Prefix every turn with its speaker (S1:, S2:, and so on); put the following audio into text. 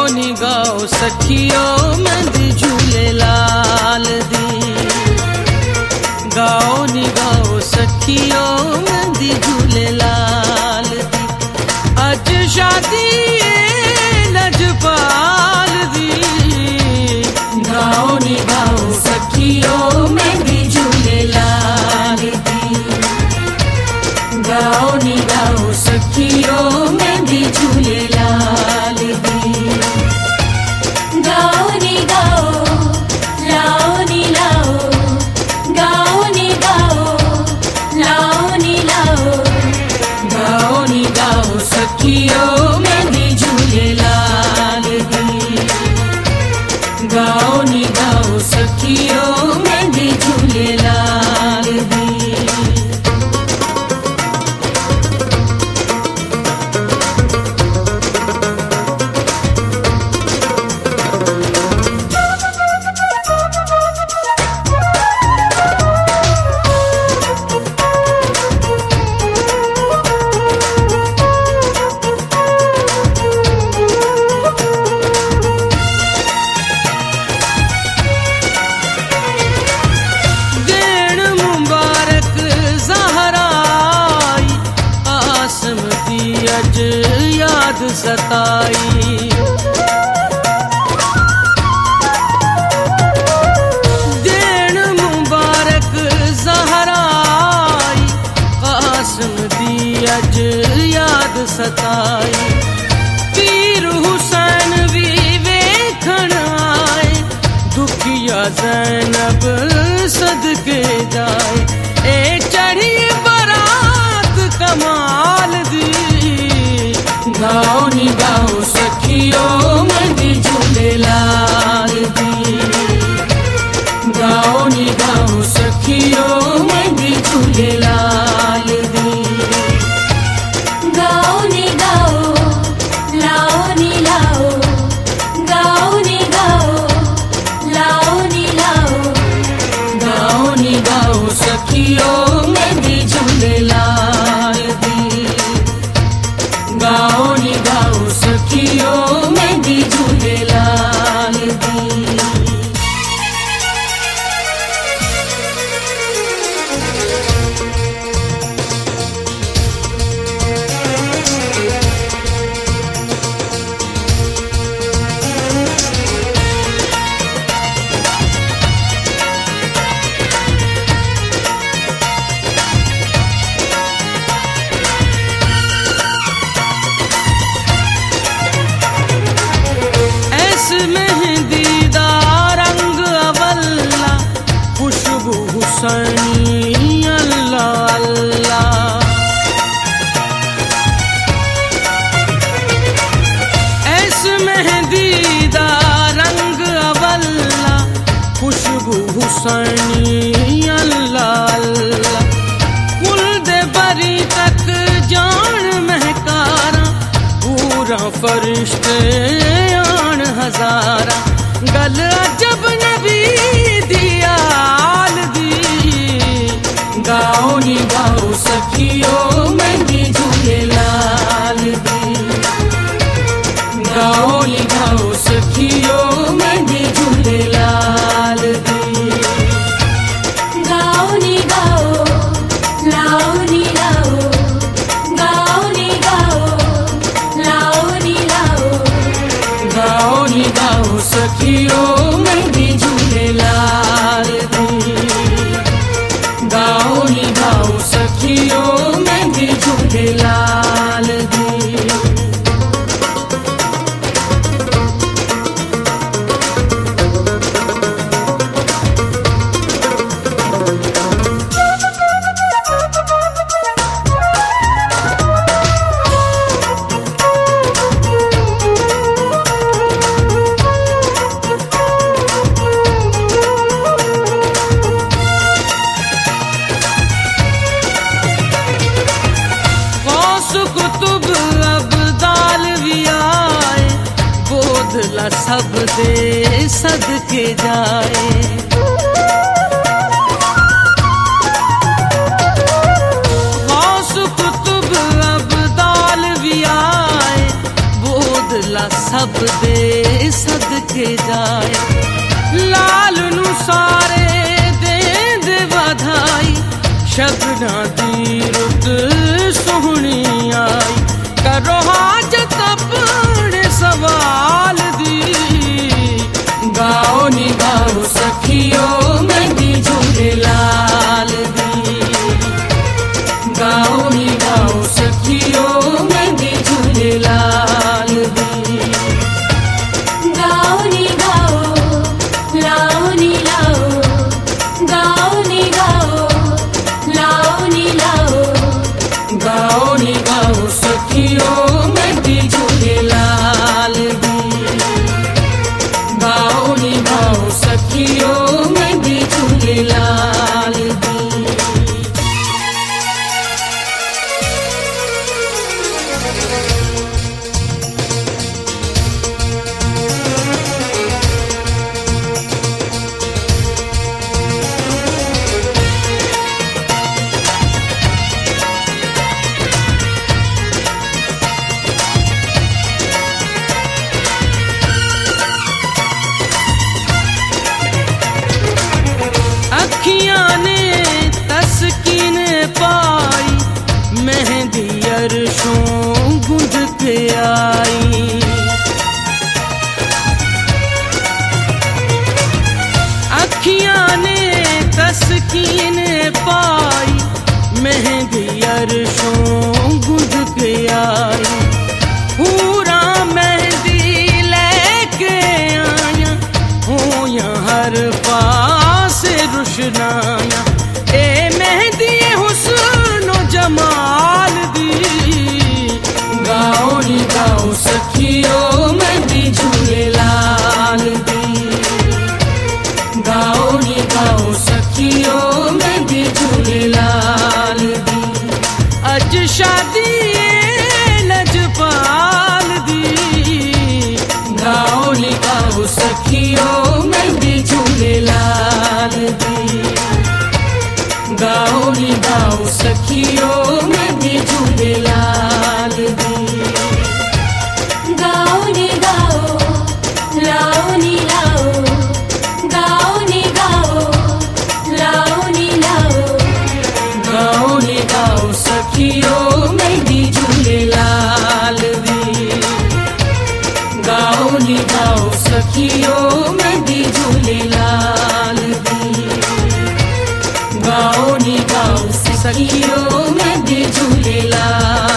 S1: नी गाओ सखियो मेंदी झूलेलाल दी। गाओ नी गाओ सखियो मेंदी झूलेलाल दी। अज शादी लजपाल दी। गाओ नी गाओ सखियो मेंदी झूलेलाल दी। गाओ नी गाओ सखियो मेंदी झूलेलाल दी।
S2: गाओ नी गाओ लाओ नी लाओ। गाओ नी गाओ लाओ नी लाओ।
S1: गाओ नी गाओ सखियो मेंदी झूलेलाल दी। गाओ नी गाओ सखियो मेंदी झूलेलाल दी। अज याद सताई। देन मुबारक ज़हराई कासिम दी अज याद सताई। पीर हुसैन भी वेखण आए दुखिया ज़ैनब सदके जाए। ए चढ़ी बरात कमाल दी। गाओ नी गाओ सखियो मेंदी झूलेलाल दी। गाओ नी गाओ सखियो मेंदी झूलेलाल दी।
S2: गाओ नी गाओ लाओ नी लाओ। गाओ नी गाओ लाओ नी लाओ।
S1: गाओ नी गाओ सखियो मेंदी झूलेलाल दी। गाओ नी गाओ सखियो मेंदी झूलेलाल दी। मेहंदी दा रंग अवल्ला खुशबू हुसैनी अल्लाह अल्लाह। ऐस मेहंदी दा रंग अवल्ला खुशबू हुसैनी अल्लाह अल्लाह। कुल दे बरी तक जान महकारा पूरा फरिश्ते हजारा। गल अजब नबी दी आल दी। गाओ नी गाओ सखियो मेंदी झूलेलाल दी। गाओ नी गाओ सखियो मेंदी झूलेलाल दी।
S2: गाओ नी गाओ लाओ नी लाओ। गाओ नी गाओ लाओ नी लाओ।
S1: गाओ नी गाओ सखियो मेंदी झूलेलाल दी। गाओ नी गाओ सखियो मेंदी झूलेलाल दी। सब दे सदके जाए। गौस कुतुब अब्दाल भी आए बोधला
S3: सब दे सदके जाए। लाल नू सारे दे बधाई, शगना दी रुत सोहनी आई। करो हाजत अपने सवाल दी, गाओ नी गाओ सखियो मेहंदी झूलेलाल दी। गाओ नी गाओ सखियो मेहंदी झूलेलाल दी।
S2: गाओ नी गाओ, लाओ नी लाओ, गाओ नी गाओ, लाओ नी लाओ।
S3: गाओ नी गाओ सखियो मेहंदी झूलेलाल दी। गाओ नी गाओ सखियो मेहंदी झूलेलाल दी। अखियां ने तस्कीन पाई, मेहंदी अरशों गुंद के आई। अखियां ने तस्कीन पाई, मेहंदी अरशों गुंद के आई। पूरा मेहंदी लेके आया, होया हर पास रुशनाया। ए मेहंदी हुस्न जमाल दी, गाओ नी गाओ सखियो मेहंदी झूलेलाल दी। गाओ नी गाओ सखियो मेहंदी झूलेलाल दी। अज शादी लजपाल दी, गाओ नी गाओ सखियो मेहंदी झूलेलाल दी। गाओ नी गाओ सखियो मेहंदी झूलेलाल दी।
S2: गाओ नी गाओ, लाओ नी लाओ, गाओ नी गाओ, लाओ नी लाओ।
S3: गाओ नी गाओ सखियो मेहंदी झूलेलाल दी। गाओ नी गाओ सखियो मेहंदी झूलेलाल दी। गाओ नी गाओ सखियो मेहंदी झूलेलाल।